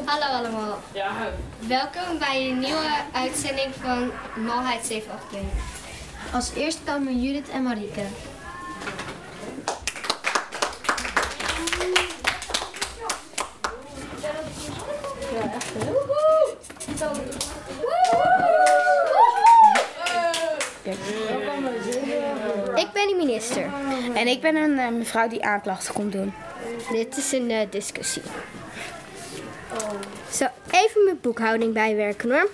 Hallo allemaal. Welkom bij een nieuwe uitzending van Malheid 782. Als eerste komen Judith en Marieke. Ik ben de minister. En ik ben een mevrouw die aanklachten komt doen. Dit is een discussie. Zo, even mijn boekhouding bijwerken hoor.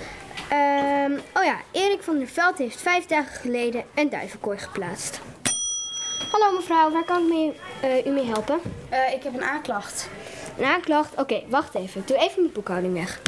Erik van der Veld heeft 5 dagen geleden een duivenkooi geplaatst. Hallo mevrouw, waar kan ik u mee helpen? Ik heb een aanklacht. Een aanklacht? Oké, wacht even. Ik doe even mijn boekhouding weg.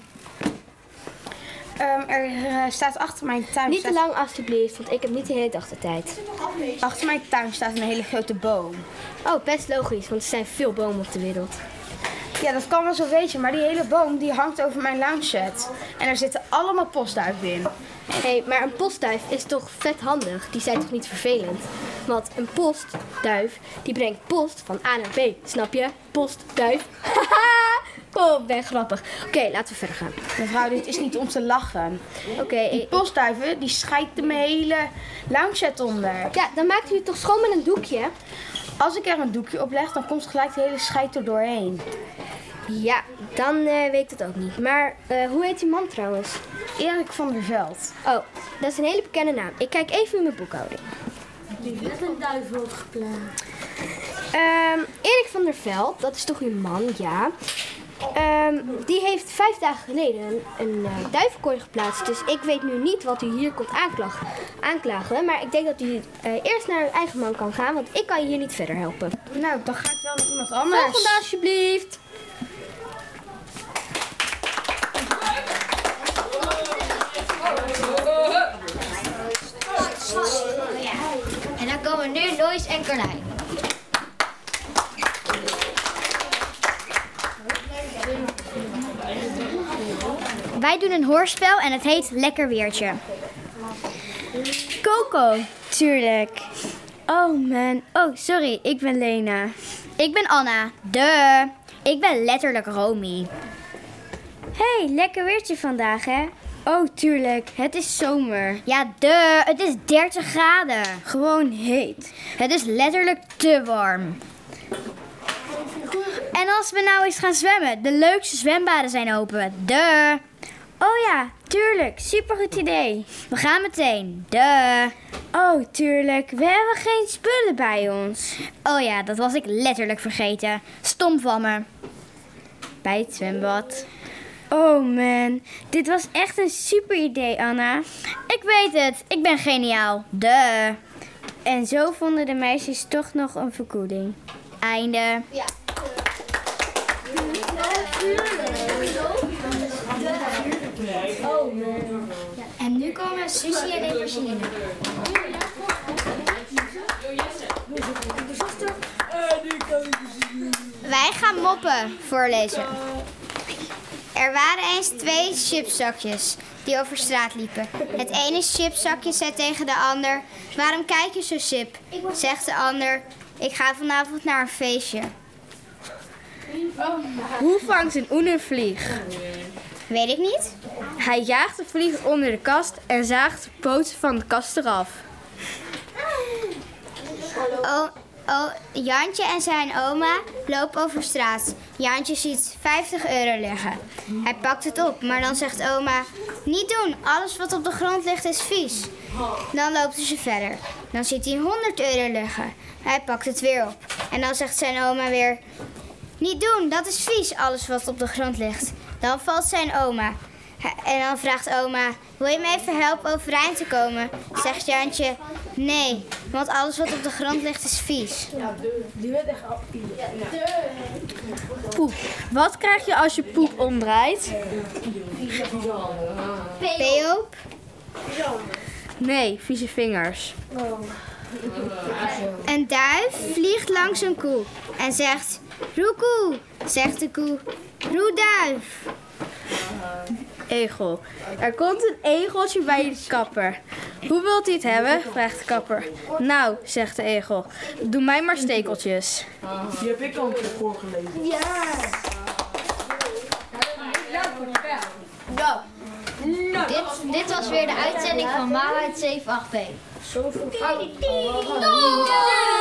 Er staat achter mijn tuin... Niet te lang alstublieft, want ik heb niet de hele dag de tijd. Achter mijn tuin staat een hele grote boom. Oh, best logisch, want er zijn veel bomen op de wereld. Ja, dat kan wel zo wezen, maar die hele boom die hangt over mijn loungeset. En er zitten allemaal postduiven in. Hé, maar een postduif is toch vet handig? Die zijn toch niet vervelend? Want een postduif, die brengt post van A naar B. Snap je? Postduif. Oh, ik ben grappig. Oké, laten we verder gaan. Mevrouw, dit is niet om te lachen. Oké. Die postduiven, die schijten mijn hele loungeset onder. Ja, dan maakt u het toch schoon met een doekje? Als ik er een doekje op leg, dan komt gelijk de hele scheid er doorheen. Ja, dan weet ik dat ook niet. Maar hoe heet die man trouwens? Erik van der Veld. Oh, dat is een hele bekende naam. Ik kijk even in mijn boekhouding. Die met een duivel geplaatst. Erik van der Veld, dat is toch uw man, ja. Die heeft 5 dagen geleden een duivenkooi geplaatst. Dus ik weet nu niet wat u hier komt aanklagen. Maar ik denk dat u eerst naar uw eigen man kan gaan, want ik kan je hier niet verder helpen. Nou, dan ga ik wel naar iemand anders. Volgende alsjeblieft. En dan komen nu Lois en Carlijn. Wij doen een hoorspel en het heet Lekker Weertje. Coco, tuurlijk. Oh man, oh sorry, ik ben Lena. Ik ben Anna. Duh. Ik ben letterlijk Romy. Hey, lekker weertje vandaag hè? Oh tuurlijk, het is zomer. Ja, duh. Het is 30 graden. Gewoon heet. Het is letterlijk te warm. En als we nou eens gaan zwemmen, de leukste zwembaden zijn open. Duh. Oh ja, tuurlijk, supergoed idee. We gaan meteen. Duh. Oh tuurlijk, we hebben geen spullen bij ons. Oh ja, dat was ik letterlijk vergeten. Stom van me. Bij het zwembad. Oh man, dit was echt een super idee, Anna. Ik weet het, ik ben geniaal. Duh. En zo vonden de meisjes toch nog een verkoeling. Einde. Ja. En nu komen Susie en Evangeline. Wij gaan moppen voorlezen. Er waren eens 2 chipszakjes die over straat liepen. Het ene chipszakje zei tegen de ander: "Waarom kijk je zo sip?" Zegt de ander: "Ik ga vanavond naar een feestje." Hoe vangt een oen een vlieg? Weet ik niet. Hij jaagt de vlieg onder de kast en zaagt de poten van de kast eraf. Jantje en zijn oma lopen over straat. Jantje ziet 50 euro liggen. Hij pakt het op, maar dan zegt oma: "Niet doen, alles wat op de grond ligt is vies." Dan loopt ze verder. Dan ziet hij 100 euro liggen. Hij pakt het weer op. En dan zegt zijn oma weer: "Niet doen, dat is vies, alles wat op de grond ligt." Dan valt zijn oma. En dan vraagt oma: "Wil je me even helpen overeind te komen?" Zegt Jantje: "Nee, want alles wat op de grond ligt is vies." Poep. Wat krijg je als je poep omdraait? Peop. Nee, vieze vingers. Een duif vliegt langs een koe en zegt: "Roekoe." Zegt de koe: "Roeduif." Egel. Er komt een egeltje bij de kapper. Hoe wilt u het hebben? Vraagt de kapper. Nou, zegt de egel, doe mij maar stekeltjes. Die heb ik al een keer voorgelezen. Ja. Dit was weer de uitzending van Mama het 78B. Zoveel fout.